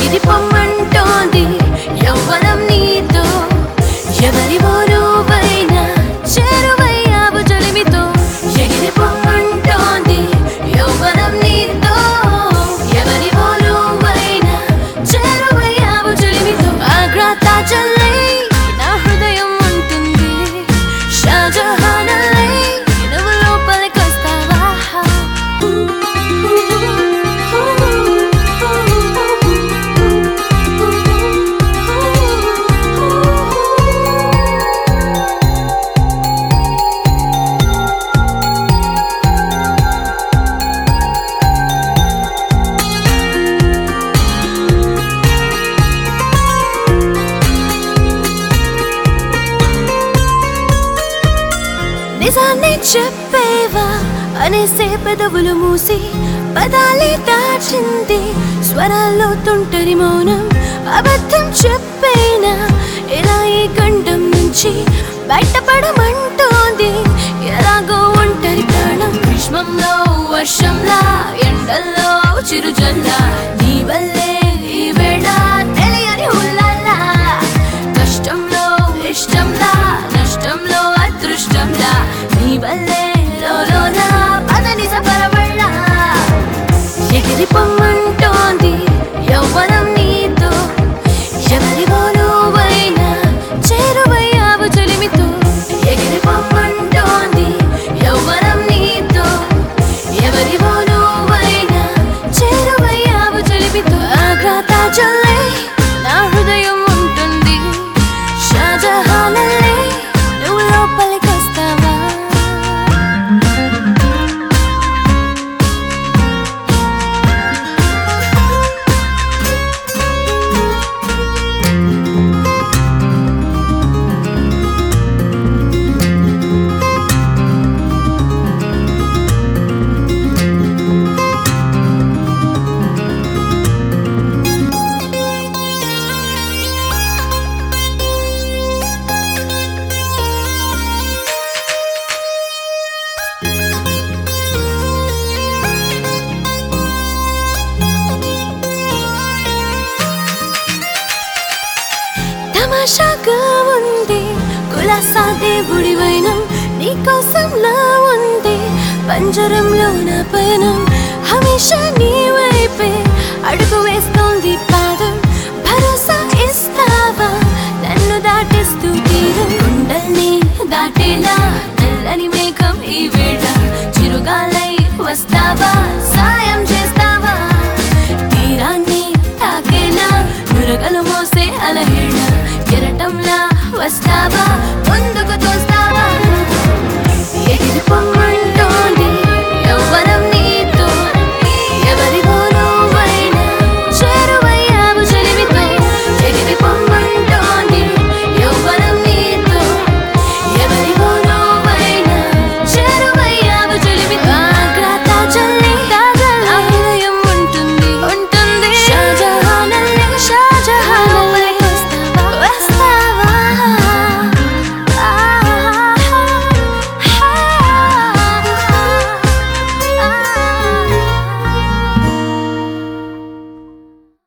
ఎగిరిపొమ్మంటోంది యవ్వనం నీతో ఎవరివో నువ్వైనా చేరువయ్యావు చెలిమితో ఎగిరిపొమ్మంటోంది యవ్వనం నీతో ఎవరివో నువ్వైనా చేరువయ్యావు చెలిమితో ఆగ్రా తాజల్లై నా హృదయం ఉంటుంది షాజహానల్లై నువ్వు లోపలికొస్తావా నిజాన్ని చెప్పేవా అనేసే పెదవులు మూసి పదాలే దాచింది స్వరాల్లో తుంటరి మౌనం అబద్ధం చెప్పేనా ఇలా ఈ గండం నుంచి బయటపడమంటోంది ఎలాగో ఒంటరి ప్రాణం గ్రీష్మంలో వర్షంలా ఎండల్లో చిరుజల్లా నీ వల్లే ఈ వేళ తెలియని ఉల్లాలా కష్టంలో ఇష్టంలా నష్టంలో అదృష్టంలా నీ వల్లే లోలోనా పదని సపరబళ్ళా ఎగిరిపొమ్మంటోంది యవ్వనం నీతో ఎవరివో నువ్వైనా చేరువయ్యావు చెలిమితో ఎగిరిపొమ్మంటోంది యవ్వనం నీతో ఎవరివో నువ్వైనా చేరువయ్యావు చెలిమితో ఆగ్రా తాజల్లై నా హృదయం ఉంటుంది షాజహానల్లై నువ్వు లోపలికొస్తావా తమాషాగా ఉంది కులాసా దేవుడి వైనం నీకోసంలా ఉంది పంజరంలో నా పయనం హమేషా నీ వైపే అడుగు వేస్తోంది పాదం భరోసా ఇస్తావా నన్ను దాటిస్తూ తీరం గుండెల్ని దాటేలా తెల్లని మేఘం ఈ వేళ చిరుగాలై వస్తావా సాయం